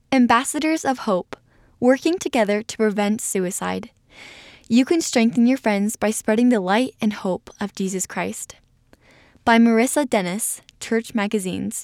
Ambassadors of Hope, working together to prevent suicide. You can strengthen your friends by spreading the light and hope of Jesus Christ. By Marissa Dennis, Church Magazines.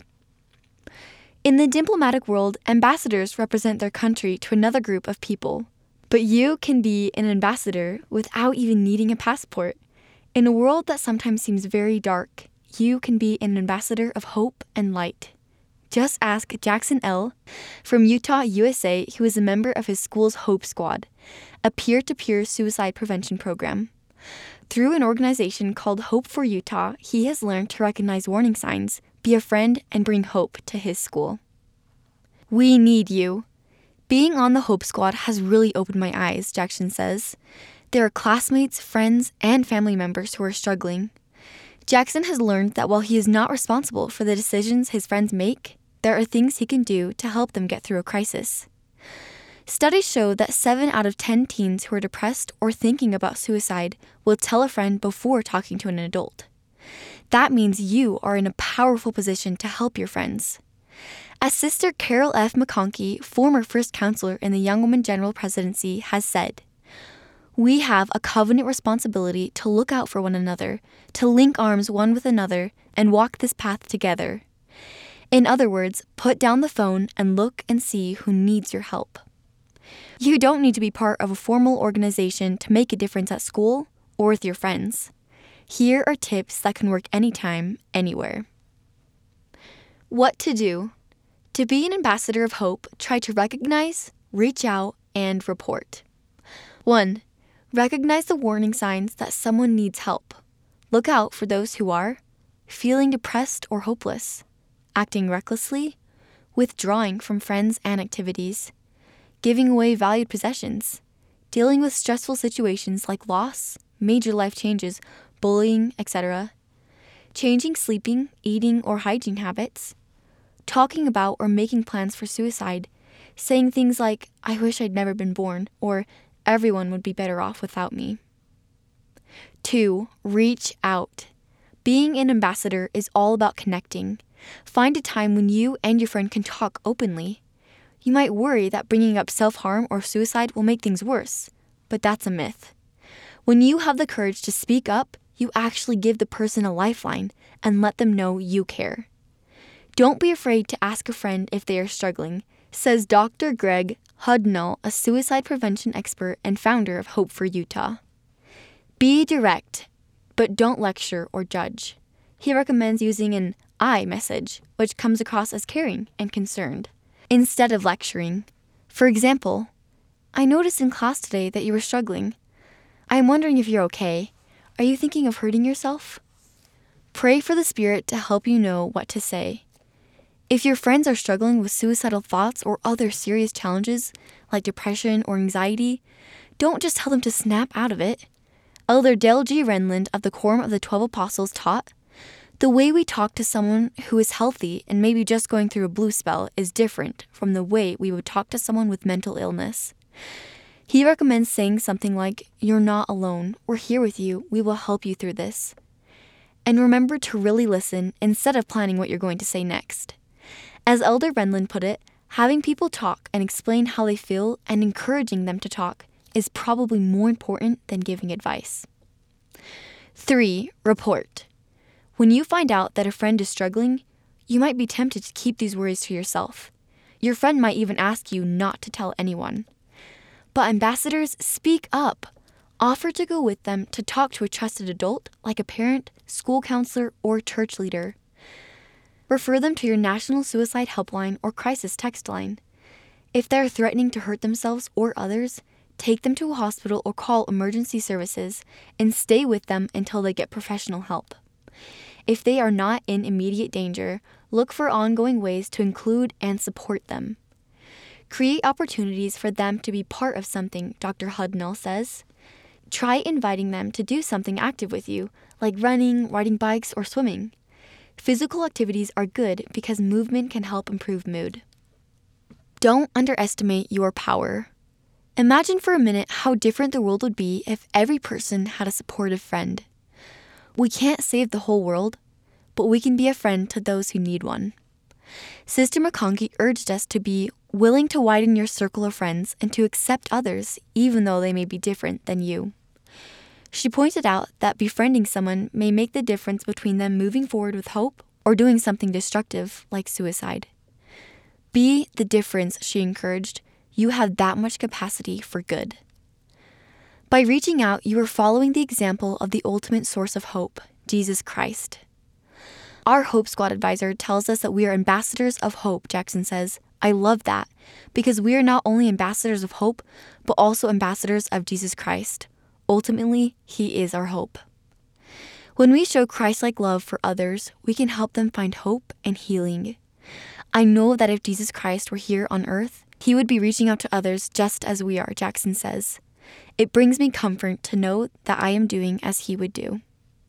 In the diplomatic world, ambassadors represent their country to another group of people. But you can be an ambassador without even needing a passport. In a world that sometimes seems very dark, you can be an ambassador of hope and light. Just ask Jackson L. from Utah, USA, who is a member of his school's Hope Squad, a peer-to-peer suicide prevention program. Through an organization called Hope for Utah, he has learned to recognize warning signs, be a friend, and bring hope to his school. We need you. Being on the Hope Squad has really opened my eyes, Jackson says. There are classmates, friends, and family members who are struggling. Jackson has learned that while he is not responsible for the decisions his friends make, there are things he can do to help them get through a crisis. Studies show that 7 out of 10 teens who are depressed or thinking about suicide will tell a friend before talking to an adult. That means you are in a powerful position to help your friends. As Sister Carol F. McConkie, former first counselor in the Young Women General Presidency, has said, "We have a covenant responsibility to look out for one another, to link arms one with another, and walk this path together. In other words, put down the phone and look and see who needs your help." You don't need to be part of a formal organization to make a difference at school or with your friends. Here are tips that can work anytime, anywhere. What to do. To be an ambassador of hope, try to recognize, reach out, and report. 1. Recognize the warning signs that someone needs help. Look out for those who are feeling depressed or hopeless, acting recklessly, withdrawing from friends and activities, giving away valued possessions, dealing with stressful situations like loss, major life changes, bullying, etc., changing sleeping, eating, or hygiene habits, talking about or making plans for suicide, saying things like, "I wish I'd never been born," or "Everyone would be better off without me." 2. Reach out. Being an ambassador is all about connecting. Find a time when you and your friend can talk openly. You might worry that bringing up self-harm or suicide will make things worse, but that's a myth. When you have the courage to speak up, you actually give the person a lifeline and let them know you care. Don't be afraid to ask a friend if they are struggling, says Dr. Greg Hudnall, a suicide prevention expert and founder of Hope for Utah. Be direct, but don't lecture or judge. He recommends using an I message, which comes across as caring and concerned, instead of lecturing. For example, "I noticed in class today that you were struggling. I am wondering if you're okay. Are you thinking of hurting yourself?" Pray for the Spirit to help you know what to say. If your friends are struggling with suicidal thoughts or other serious challenges, like depression or anxiety, don't just tell them to snap out of it. Elder Dale G. Renlund of the Quorum of the 12 Apostles taught, "The way we talk to someone who is healthy and maybe just going through a blue spell is different from the way we would talk to someone with mental illness." He recommends saying something like, "You're not alone. We're here with you. We will help you through this." And remember to really listen instead of planning what you're going to say next. As Elder Renlund put it, having people talk and explain how they feel and encouraging them to talk is probably more important than giving advice. 3. Report. When you find out that a friend is struggling, you might be tempted to keep these worries to yourself. Your friend might even ask you not to tell anyone. But ambassadors, speak up. Offer to go with them to talk to a trusted adult like a parent, school counselor, or church leader. Refer them to your National Suicide Helpline or Crisis Text Line. If they're threatening to hurt themselves or others, take them to a hospital or call emergency services and stay with them until they get professional help. If they are not in immediate danger, look for ongoing ways to include and support them. Create opportunities for them to be part of something, Dr. Hudnall says. Try inviting them to do something active with you, like running, riding bikes, or swimming. Physical activities are good because movement can help improve mood. Don't underestimate your power. Imagine for a minute how different the world would be if every person had a supportive friend. We can't save the whole world, but we can be a friend to those who need one. Sister McConkie urged us to be willing to widen your circle of friends and to accept others even though they may be different than you. She pointed out that befriending someone may make the difference between them moving forward with hope or doing something destructive like suicide. Be the difference, she encouraged. You have that much capacity for good. By reaching out, you are following the example of the ultimate source of hope, Jesus Christ. Our Hope Squad advisor tells us that we are ambassadors of hope, Jackson says. I love that, because we are not only ambassadors of hope, but also ambassadors of Jesus Christ. Ultimately, He is our hope. When we show Christ-like love for others, we can help them find hope and healing. I know that if Jesus Christ were here on earth, He would be reaching out to others just as we are, Jackson says. It brings me comfort to know that I am doing as He would do.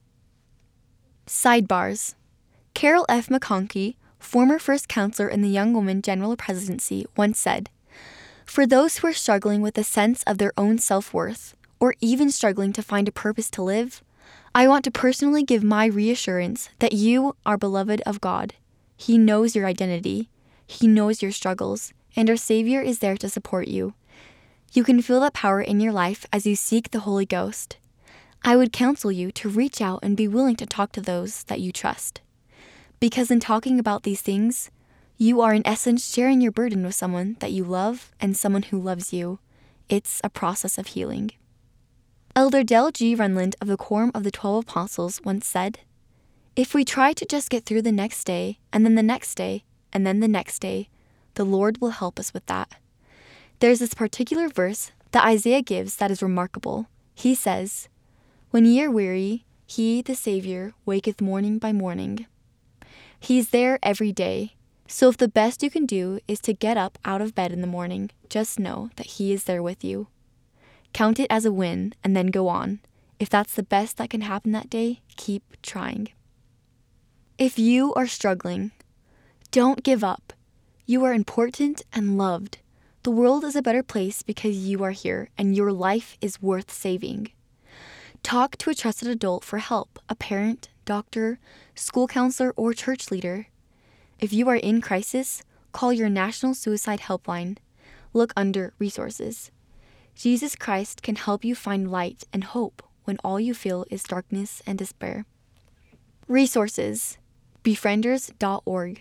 Sidebars. Carol F. McConkie, former first counselor in the Young Women General Presidency, once said, "For those who are struggling with a sense of their own self-worth, or even struggling to find a purpose to live, I want to personally give my reassurance that you are beloved of God. He knows your identity. He knows your struggles, and our Savior is there to support you. You can feel that power in your life as you seek the Holy Ghost. I would counsel you to reach out and be willing to talk to those that you trust. Because in talking about these things, you are in essence sharing your burden with someone that you love and someone who loves you. It's a process of healing." Elder Del G. Runland of the Quorum of the 12 Apostles once said, "If we try to just get through the next day, and then the next day, and then the next day, the Lord will help us with that." There's this particular verse that Isaiah gives that is remarkable. He says, "When ye are weary, He, the Savior, waketh morning by morning." He's there every day. So if the best you can do is to get up out of bed in the morning, just know that He is there with you. Count it as a win and then go on. If that's the best that can happen that day, keep trying. If you are struggling, don't give up. You are important and loved. The world is a better place because you are here and your life is worth saving. Talk to a trusted adult for help, a parent, doctor, school counselor, or church leader. If you are in crisis, call your National Suicide Helpline. Look under Resources. Jesus Christ can help you find light and hope when all you feel is darkness and despair. Resources: befrienders.org,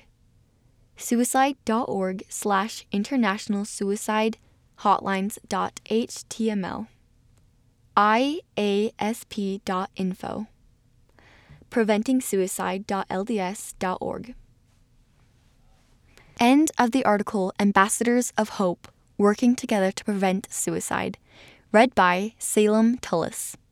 suicide.org/international suicide hotlines.html, iasp.info, preventingsuicide.lds.org. End of the article Ambassadors of Hope, Working Together to Prevent Suicide, read by Salem Tullis.